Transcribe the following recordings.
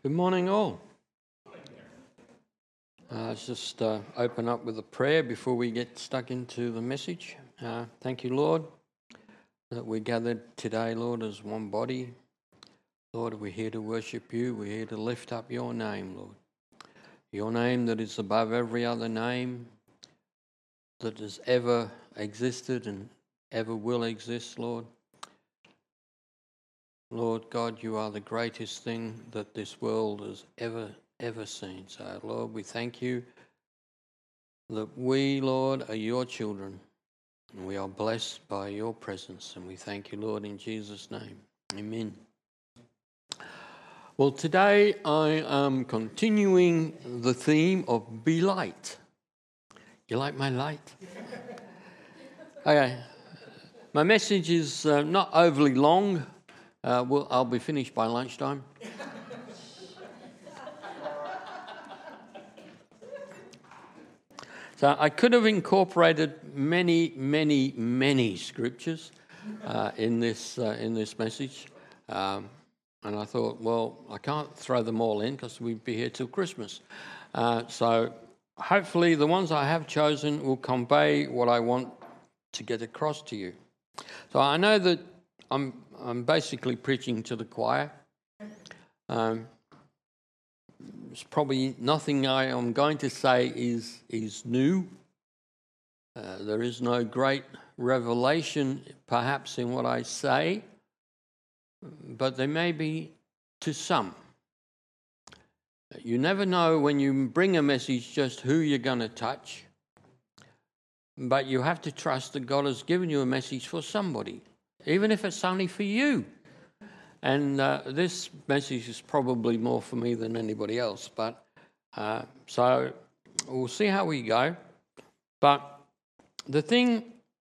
Good morning, all. Let's just open up with a prayer before we get stuck into the message. Thank you, Lord, that we gathered today, Lord, as one body. Lord, we're here to worship you. We're here to lift up your name, Lord. Your name that is above every other name that has ever existed and ever will exist, Lord. Lord God, you are the greatest thing that this world has ever seen. So, Lord, we thank you that we, Lord, are your children, and we are blessed by your presence, and we thank you, Lord, in Jesus' name. Amen. Well, today I am continuing the theme of Be Light. You like my light? Okay. My message is not overly long. I'll be finished by lunchtime. So I could have incorporated many scriptures in this message, and I thought, well, I can't throw them all in because we'd be here till Christmas. So hopefully the ones I have chosen will convey what I want to get across to you. So I know that I'm basically preaching to the choir. There's probably nothing I am going to say is new. There is no great revelation perhaps in what I say, but there may be to some. You never know when you bring a message just who you're going to touch, but you have to trust that God has given you a message for somebody, even if it's only for you. And this message is probably more for me than anybody else. But so we'll see how we go. But the theme,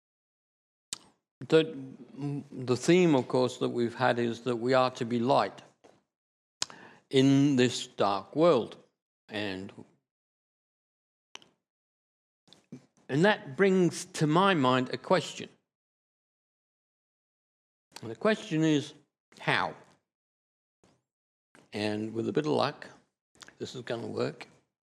of course, that we've had is that we are to be light in this dark world. And that brings to my mind a question. And the question is, how? And with a bit of luck, this is going to work.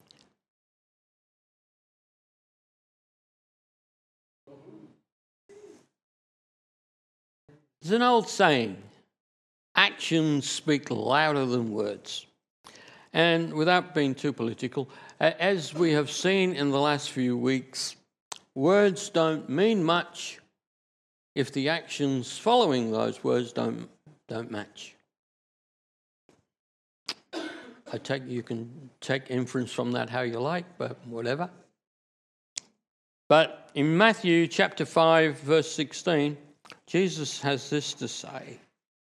There's an old saying, actions speak louder than words. And without being too political, as we have seen in the last few weeks, words don't mean much if the actions following those words don't match. You can take inference from that how you like, but whatever. But in Matthew chapter 5, verse 16, Jesus has this to say.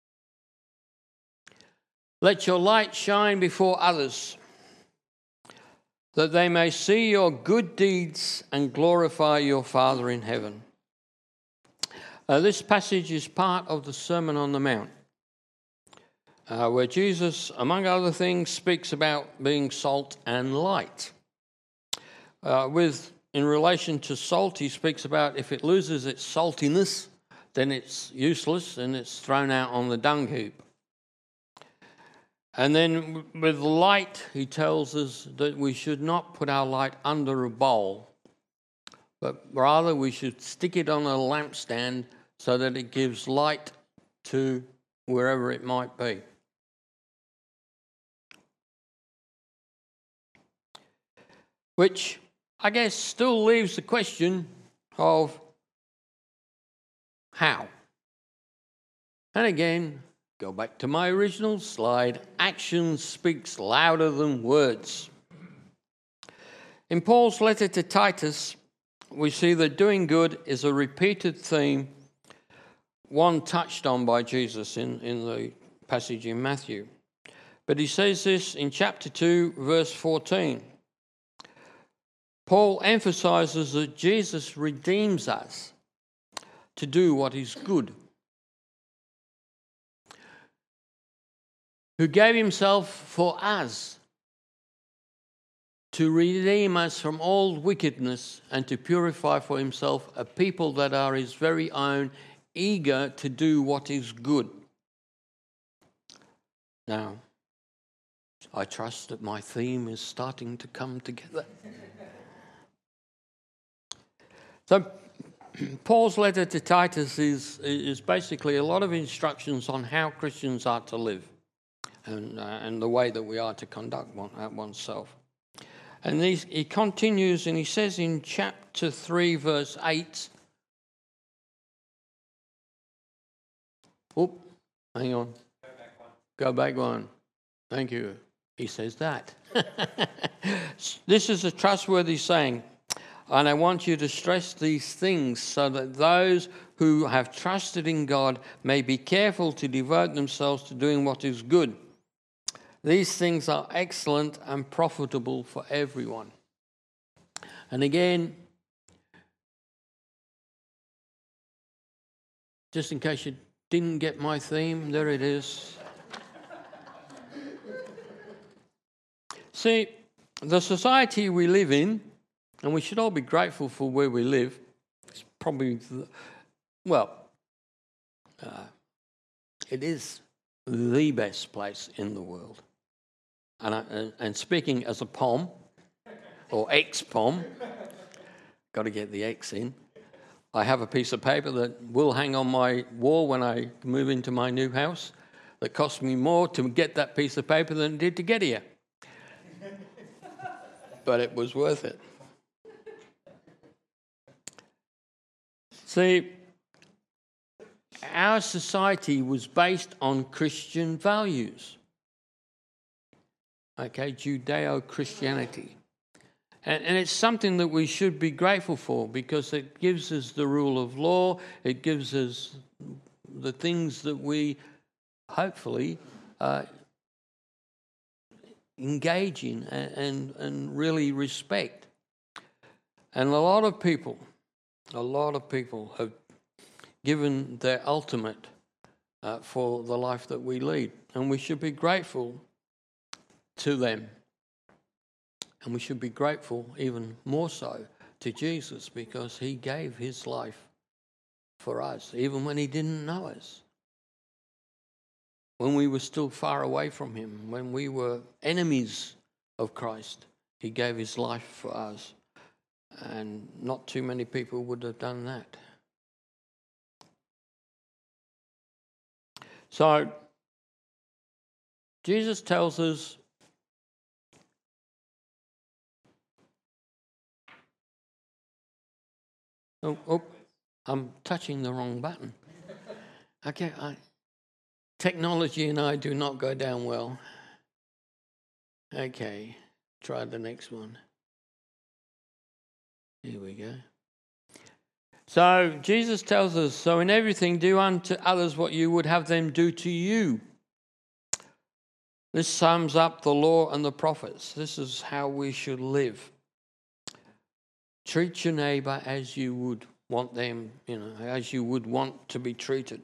Let your light shine before others, that they may see your good deeds and glorify your Father in heaven. This passage is part of the Sermon on the Mount, where Jesus, among other things, speaks about being salt and light. In relation to salt, he speaks about if it loses its saltiness, then it's useless and it's thrown out on the dung heap. And then with light, he tells us that we should not put our light under a bowl, but rather we should stick it on a lampstand so that it gives light to wherever it might be. Which I guess still leaves the question of how. And again, go back to my original slide, action speaks louder than words. In Paul's letter to Titus, we see that doing good is a repeated theme, one touched on by Jesus in the passage in Matthew. But he says this in chapter 2, verse 14. Paul emphasizes that Jesus redeems us to do what is good, who gave himself for us to redeem us from all wickedness and to purify for himself a people that are his very own, eager to do what is good. Now, I trust that my theme is starting to come together. So Paul's letter to Titus is basically a lot of instructions on how Christians are to live and the way that we are to conduct oneself. And he continues and he says in chapter 3, verse 8, hang on. Go back one. Thank you. He says that. This is a trustworthy saying, and I want you to stress these things so that those who have trusted in God may be careful to devote themselves to doing what is good. These things are excellent and profitable for everyone. And again, just in case you didn't get my theme, there it is. See, the society we live in, and we should all be grateful for where we live, it's probably, it is the best place in the world. And speaking as a POM, or ex-POM, got to get the X in, I have a piece of paper that will hang on my wall when I move into my new house that cost me more to get that piece of paper than it did to get here. But it was worth it. See, our society was based on Christian values. Okay, Judeo-Christianity. And it's something that we should be grateful for because it gives us the rule of law, it gives us the things that we hopefully engage in and really respect. And a lot of people have given their ultimate for the life that we lead. And we should be grateful to them. And we should be grateful even more so to Jesus because he gave his life for us, even when he didn't know us. When we were still far away from him, when we were enemies of Christ, he gave his life for us. And not too many people would have done that. So, Jesus tells us I'm touching the wrong button. Okay, technology and I do not go down well. Okay, try the next one. Here we go. So Jesus tells us, so in everything do unto others what you would have them do to you. This sums up the law and the prophets. This is how we should live. Treat your neighbour as you would want them, as you would want to be treated.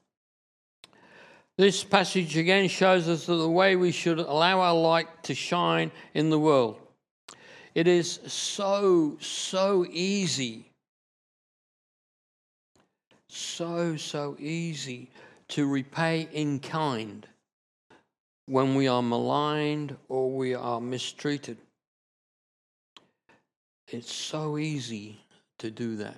This passage again shows us that the way we should allow our light to shine in the world. It is so easy, so easy to repay in kind when we are maligned or we are mistreated. It's so easy to do that.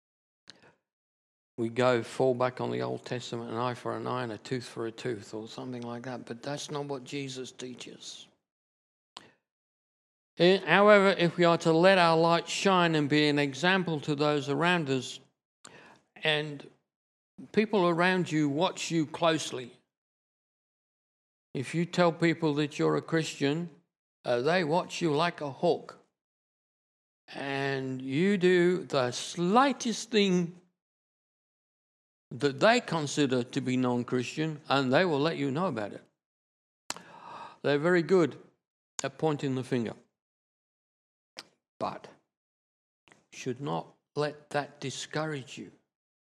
We fall back on the Old Testament, an eye for an eye and a tooth for a tooth or something like that, but that's not what Jesus teaches. However, if we are to let our light shine and be an example to those around us, and people around you watch you closely, if you tell people that you're a Christian, they watch you like a hawk. And you do the slightest thing that they consider to be non-Christian, and they will let you know about it. They're very good at pointing the finger. But should not let that discourage you.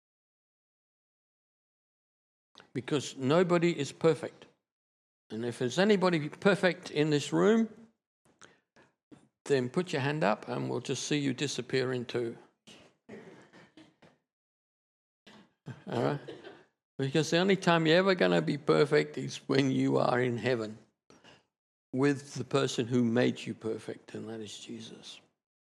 Because nobody is perfect. And if there's anybody perfect in this room, then put your hand up and we'll just see you disappear into. All right? Because the only time you're ever going to be perfect is when you are in heaven. with the person who made you perfect, and that is Jesus.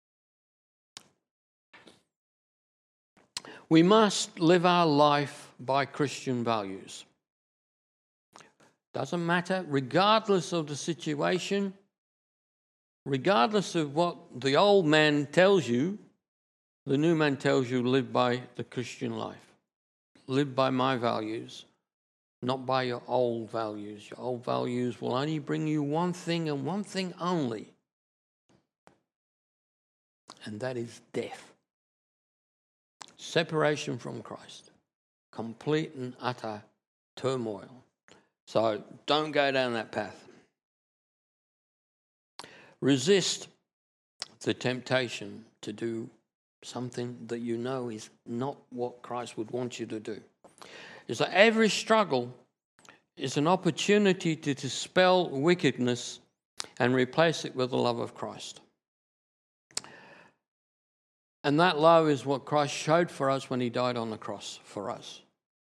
We must live our life by Christian values. Doesn't matter, regardless of the situation, regardless of what the old man tells you, the new man tells you, live by the Christian life. Live by my values, not by your old values. Your old values will only bring you one thing and one thing only, and that is death. Separation from Christ. Complete and utter turmoil. So don't go down that path. Resist the temptation to do something that you know is not what Christ would want you to do. Is that every struggle is an opportunity to dispel wickedness and replace it with the love of Christ. And that love is what Christ showed for us when he died on the cross for us.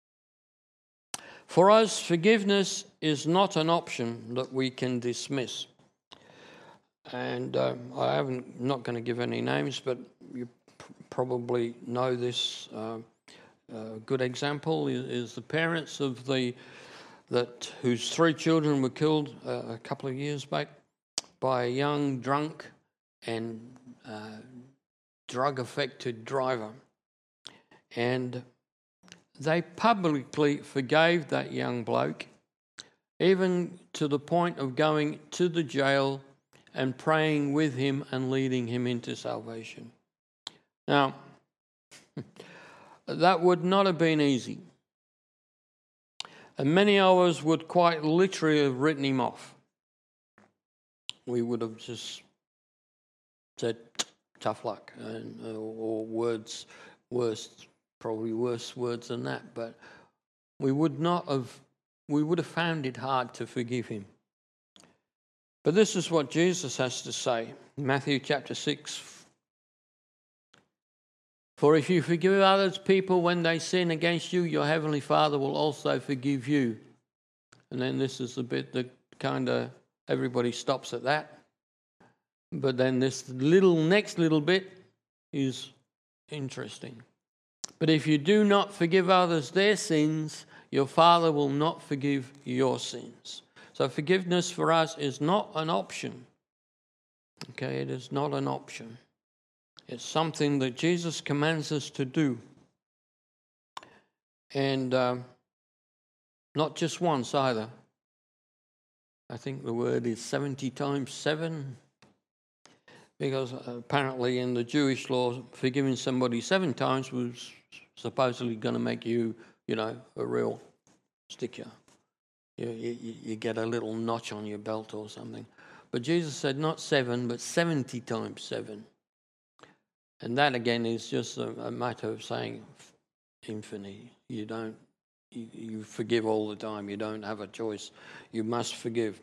For us, forgiveness is not an option that we can dismiss. And I'm not going to give any names, but you probably know this. A good example is the parents of whose 3 children were killed a couple of years back by a young, drunk and drug-affected driver. And they publicly forgave that young bloke, even to the point of going to the jail and praying with him and leading him into salvation. Now, that would not have been easy. And many of us would quite literally have written him off. We would have just said, tough luck, or words worse, probably worse words than that, but we would have found it hard to forgive him. But this is what Jesus has to say, Matthew chapter 6. For if you forgive others people when they sin against you, your heavenly Father will also forgive you. And then this is the bit that kind of everybody stops at that. But then this next little bit is interesting. But if you do not forgive others their sins, your Father will not forgive your sins. So forgiveness for us is not an option. Okay, it is not an option. It's something that Jesus commands us to do. And not just once either. I think the word is 70 times 7. Because apparently in the Jewish law, forgiving somebody 7 times was supposedly going to make you, a real sticker. You get a little notch on your belt or something. But Jesus said not 7, but 70 times 7. And that again is just a matter of saying infinite. You forgive all the time. You don't have a choice. You must forgive.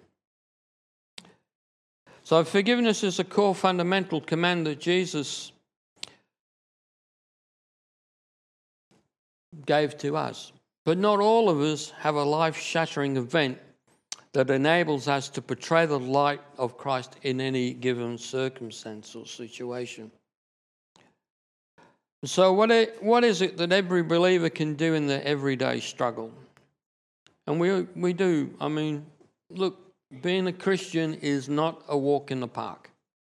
So forgiveness is a core fundamental command that Jesus gave to us. But not all of us have a life-shattering event that enables us to portray the light of Christ in any given circumstance or situation. So what is it that every believer can do in their everyday struggle? And we do. I mean, look, being a Christian is not a walk in the park.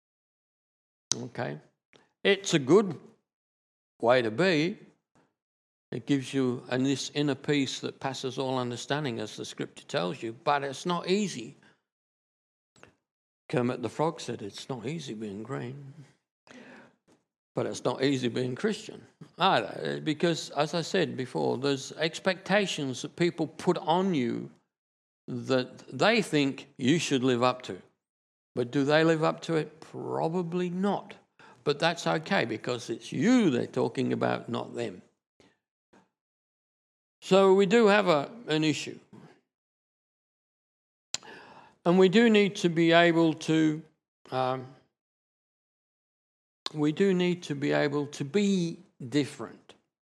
Okay? It's a good way to be. It gives you this inner peace that passes all understanding, as the scripture tells you, but it's not easy. Kermit the Frog said it's not easy being green, but it's not easy being Christian either, because, as I said before, there's expectations that people put on you that they think you should live up to. But do they live up to it? Probably not. But that's okay, because it's you they're talking about, not them. So we do have an issue. And we do need to be able to be different.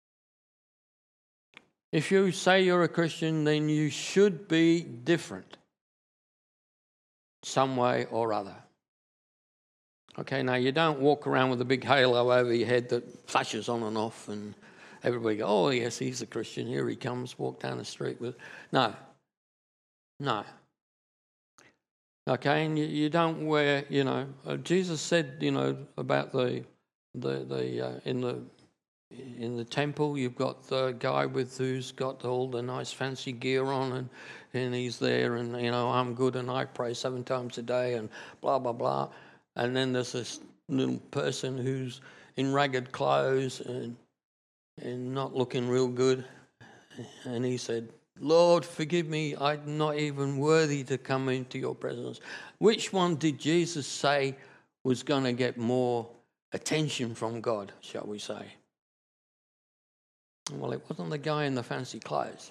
If you say you're a Christian, then you should be different. some way or other. Okay, now you don't walk around with a big halo over your head that flashes on and off and everybody go, oh yes, he's a Christian, here he comes, walk down the street with... No. Okay, and you don't wear, Jesus said, about in the temple, you've got the guy who's got all the nice fancy gear on and he's there and, I'm good and I pray 7 times a day and blah, blah, blah. And then there's this little person who's in ragged clothes and not looking real good. And he said, Lord, forgive me, I'm not even worthy to come into your presence. Which one did Jesus say was going to get more attention from God, shall we say? Well, it wasn't the guy in the fancy clothes.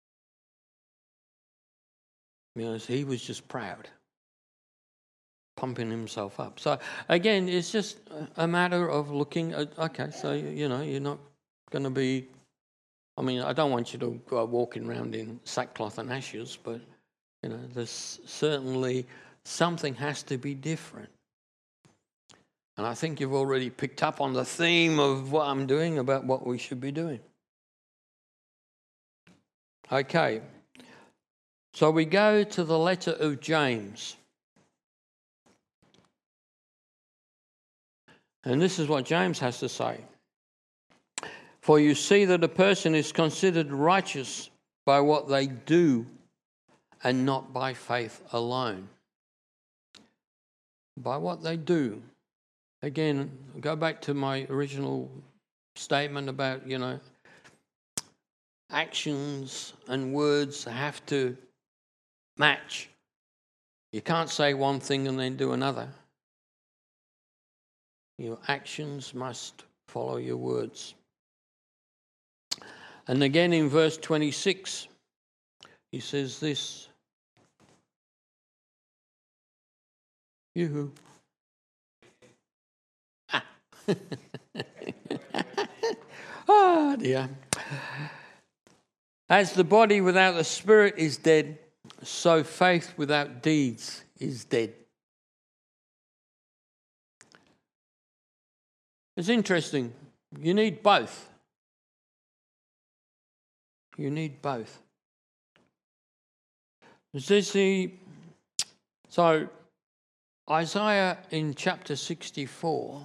He was just proud, pumping himself up. So, again, it's just a matter of looking at, okay, so, you're not going to be... I don't want you to go walking around in sackcloth and ashes, but, there's certainly something has to be different. And I think you've already picked up on the theme of what I'm doing about what we should be doing. Okay, so we go to the letter of James. And this is what James has to say. For you see that a person is considered righteous by what they do and not by faith alone. By what they do. Again, go back to my original statement about, actions and words have to match. You can't say one thing and then do another. Your actions must follow your words. And again in verse 26, he says this. Yoo-hoo. Oh dear. As the body without the spirit is dead, so faith without deeds is dead. It's interesting. You need both. You need both. So Isaiah in chapter 64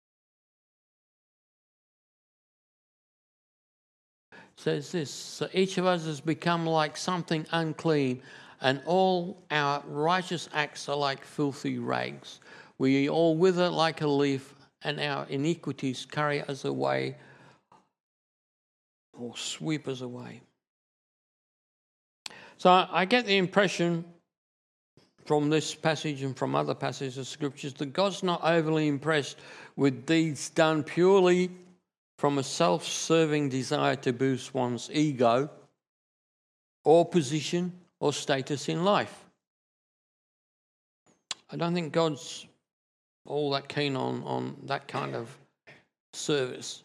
says this, so each of us has become like something unclean, and all our righteous acts are like filthy rags. We all wither like a leaf, and our iniquities carry us away or sweep us away. So I get the impression from this passage and from other passages of scriptures that God's not overly impressed with deeds done purely from a self-serving desire to boost one's ego or position or status in life. I don't think God's all that keen on that kind of service.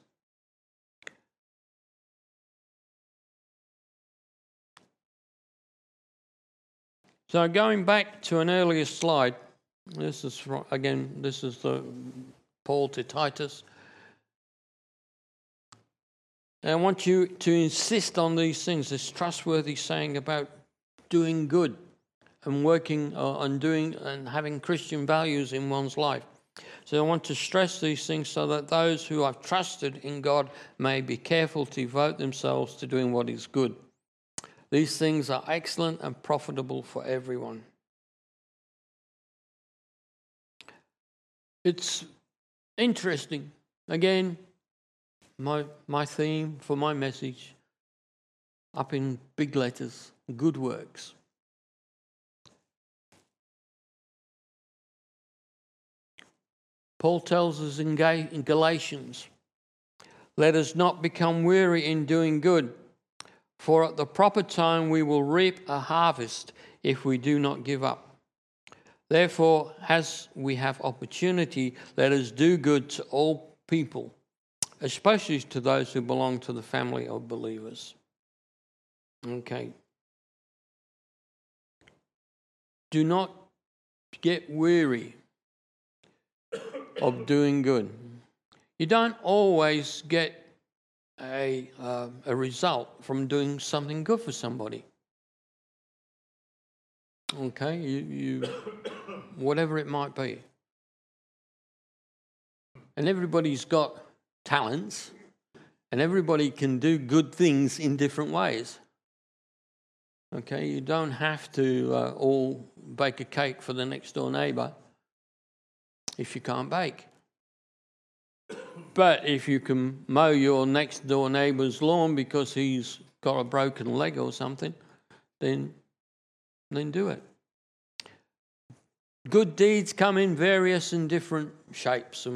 So going back to an earlier slide, this is the Paul to Titus. And I want you to insist on these things, this trustworthy saying about doing good and working on doing and having Christian values in one's life. So I want to stress these things so that those who have trusted in God may be careful to devote themselves to doing what is good. These things are excellent and profitable for everyone. It's interesting. Again, my theme for my message, up in big letters, good works. Paul tells us in Galatians, let us not become weary in doing good, for at the proper time we will reap a harvest if we do not give up. Therefore, as we have opportunity, let us do good to all people, especially to those who belong to the family of believers. Okay. Do not get weary of doing good. You don't always get a result from doing something good for somebody. Okay, you whatever it might be. And everybody's got talents, and everybody can do good things in different ways. Okay, you don't have to all bake a cake for the next door neighbour if you can't bake. But if you can mow your next door neighbour's lawn because he's got a broken leg or something, then do it. Good deeds come in various and different shapes,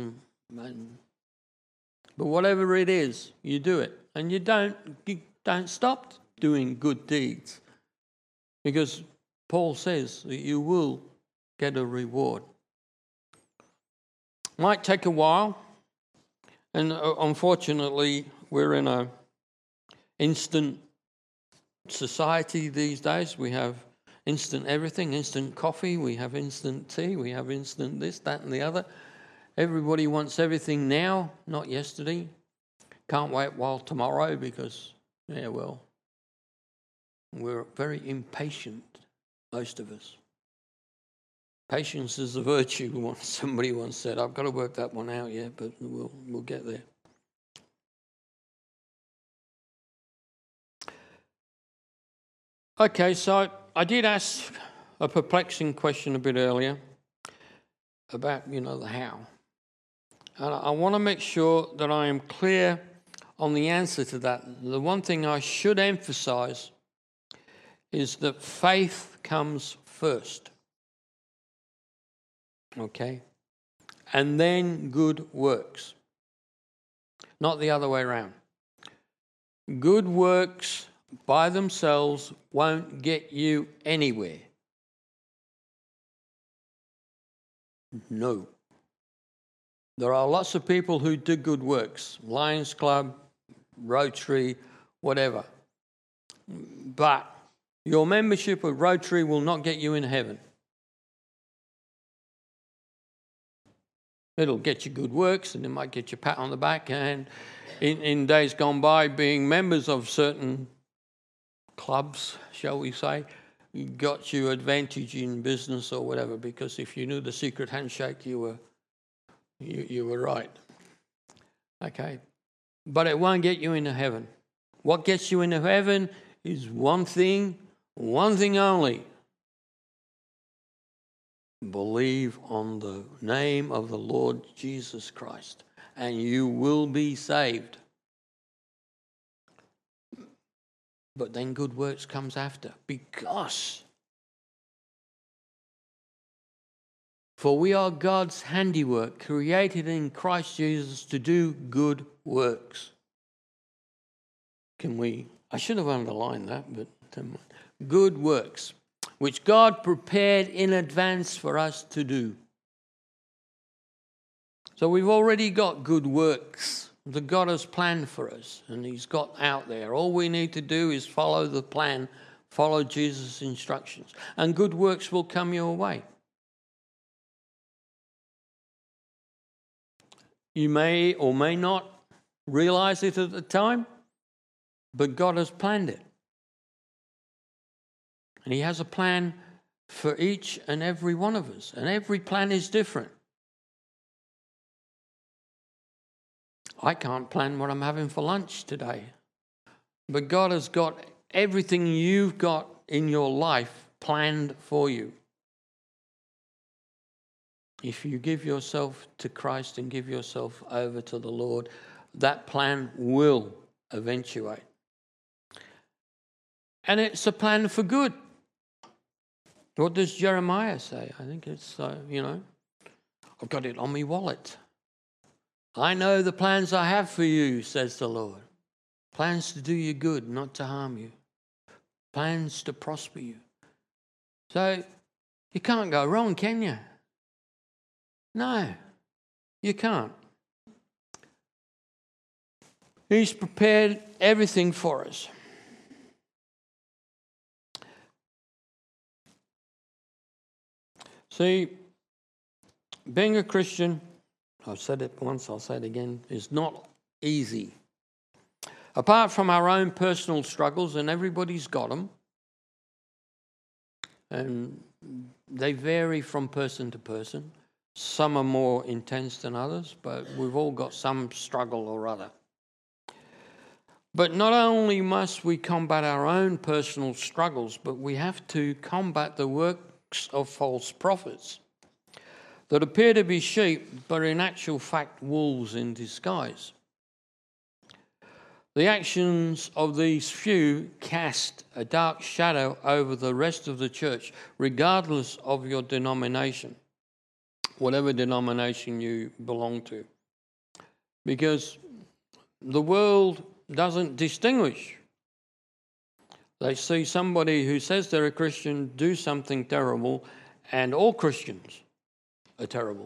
but whatever it is, you do it, and you don't stop doing good deeds, because Paul says that you will get a reward. Might take a while, and unfortunately, we're in an instant society these days. We have instant everything, instant coffee, we have instant tea, we have instant this, that, and the other. Everybody wants everything now, not yesterday. Can't wait while tomorrow because, we're very impatient, most of us. Patience is a virtue, somebody once said. I've got to work that one out yet, but we'll get there. Okay, so I did ask a perplexing question a bit earlier about, the how. And I want to make sure that I am clear on the answer to that. The one thing I should emphasize is that faith comes first. Okay? And then good works. Not the other way around. Good works by themselves won't get you anywhere. No. There are lots of people who do good works, Lions Club, Rotary, whatever. But your membership of Rotary will not get you in heaven. It'll get you good works, and it might get you a pat on the back. And in days gone by, being members of certain clubs, shall we say, got you advantage in business or whatever, because if you knew the secret handshake, you were right. Okay. But it won't get you into heaven. What gets you into heaven is one thing only. Believe on the name of the Lord Jesus Christ, and you will be saved. But then good works comes after, because for we are God's handiwork, created in Christ Jesus to do good works. I should have underlined that, but good works, which God prepared in advance for us to do. So we've already got good works that God has planned for us, and He's got out there. All we need to do is follow the plan, follow Jesus' instructions, and good works will come your way. You may or may not realize it at the time, but God has planned it. And He has a plan for each and every one of us, and every plan is different. I can't plan what I'm having for lunch today, but God has got everything you've got in your life planned for you. If you give yourself to Christ and give yourself over to the Lord, that plan will eventuate. And it's a plan for good. What does Jeremiah say? I think it's, I've got it on my wallet. I know the plans I have for you, says the Lord. Plans to do you good, not to harm you. Plans to prosper you. So you can't go wrong, can you? No, you can't. He's prepared everything for us. See, being a Christian, I've said it once, I'll say it again, is not easy. Apart from our own personal struggles, and everybody's got them, and they vary from person to person. Some are more intense than others, but we've all got some struggle or other. But not only must we combat our own personal struggles, but we have to combat the works of false prophets that appear to be sheep, but in actual fact wolves in disguise. The actions of these few cast a dark shadow over the rest of the church, regardless of your denomination, whatever denomination you belong to. Because the world doesn't distinguish. They see somebody who says they're a Christian do something terrible, and all Christians are terrible.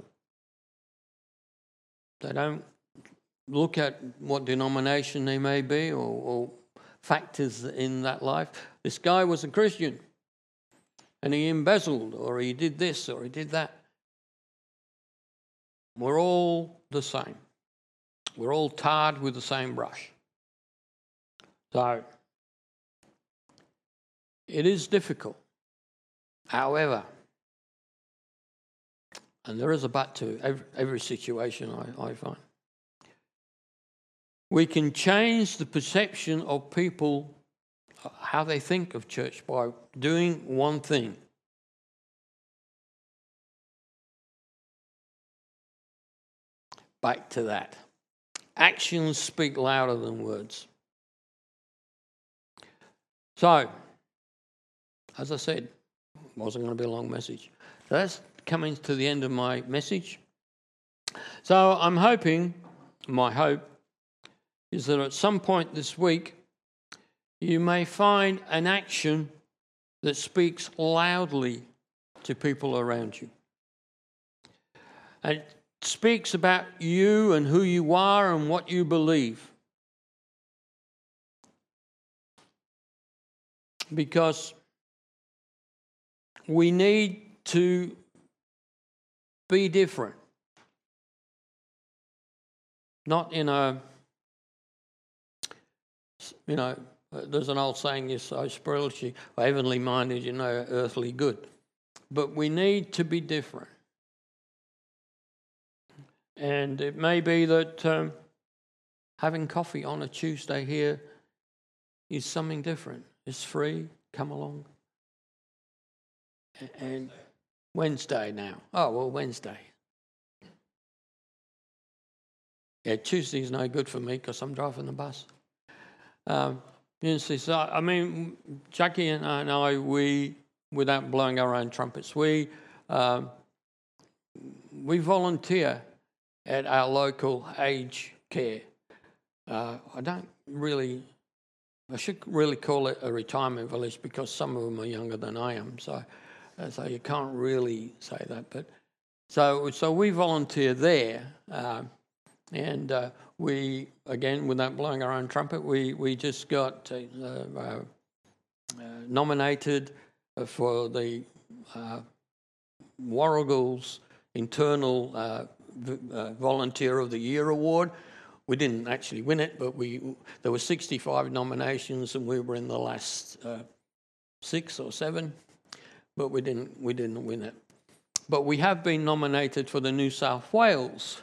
They don't look at what denomination they may be or factors in that life. This guy was a Christian and he embezzled, or he did this, or he did that. We're all the same. We're all tarred with the same brush. So, it is difficult. However, and there is a but to every situation, I find, we can change the perception of people, how they think of church, by doing one thing. Back to that. Actions speak louder than words. So, as I said, it wasn't going to be a long message. So that's coming to the end of my message. So I'm hoping, my hope, is that at some point this week, you may find an action that speaks loudly to people around you. And it speaks about you and who you are and what you believe. Because we need to be different. Not in a, there's an old saying, you're so spiritually, heavenly minded, earthly good. But we need to be different. And it may be that having coffee on a Tuesday here is something different. It's free, come along. And Wednesday now. Oh, well, Wednesday. Yeah, Tuesday's no good for me because I'm driving the bus. So, Jackie and I, we, without blowing our own trumpets, we volunteer at our local aged care. I should really call it a retirement village because some of them are younger than I am, so you can't really say that. But so we volunteer there, and we, again, without blowing our own trumpet, we just got nominated for the Warragul's Internal Volunteer of the Year Award. We didn't actually win it, but there were 65 nominations, and we were in the last 6 or 7, but we didn't win it. But we have been nominated for the New South Wales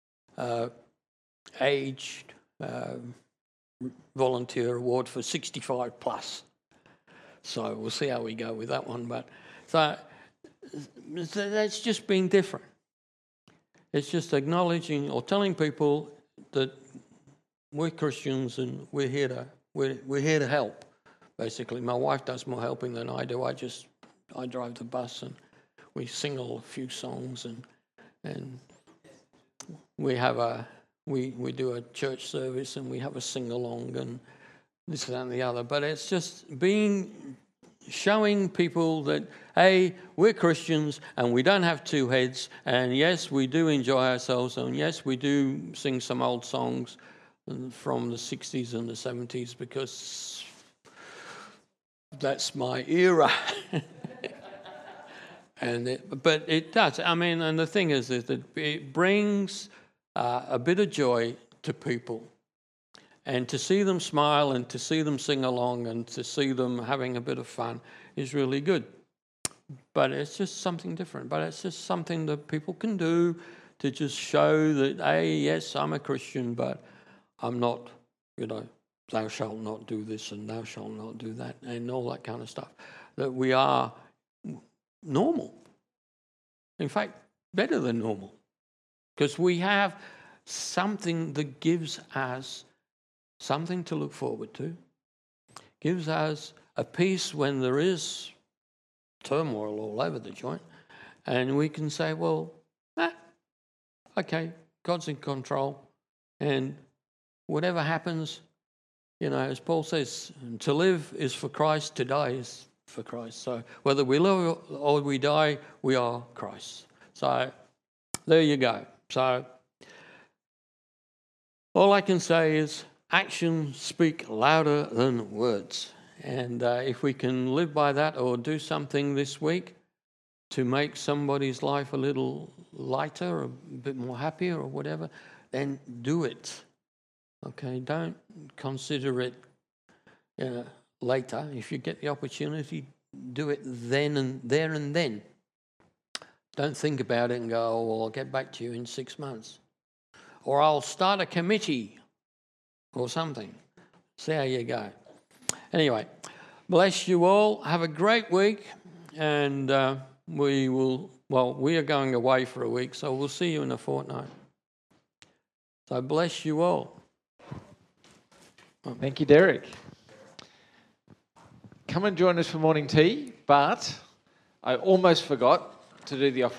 Aged Volunteer Award for 65 plus. So we'll see how we go with that one. But so that's just being different. It's just acknowledging or telling people that we're Christians and we're here to help. Basically, my wife does more helping than I do. I drive the bus and we sing a few songs and we have we do a church service and we have a sing along and this and the other. But it's just showing people that, hey, we're Christians and we don't have two heads, and yes, we do enjoy ourselves, and yes, we do sing some old songs from the 60s and the 70s because that's my era. But it does. I mean, and the thing is that it brings a bit of joy to people. And to see them smile and to see them sing along and to see them having a bit of fun is really good. But it's just something different. But it's just something that people can do to just show that, hey, yes, I'm a Christian, but I'm not, thou shalt not do this and thou shalt not do that and all that kind of stuff. That we are normal. In fact, better than normal. Because we have something that gives us something to look forward to, gives us a peace when there is turmoil all over the joint, and we can say, well, okay, God's in control, and whatever happens, as Paul says, to live is for Christ, to die is for Christ. So whether we live or we die, we are Christ. So there you go. So all I can say is actions speak louder than words. And if we can live by that or do something this week to make somebody's life a little lighter, or a bit more happier or whatever, then do it. Okay, don't consider it later. If you get the opportunity, do it then and there and then. Don't think about it and go, oh, well, I'll get back to you in 6 months. Or I'll start a committee or something. See how you go. Anyway, bless you all. Have a great week. And we are going away for a week, so we'll see you in a fortnight. So bless you all. Thank you, Derek. Come and join us for morning tea, but I almost forgot to do the offering.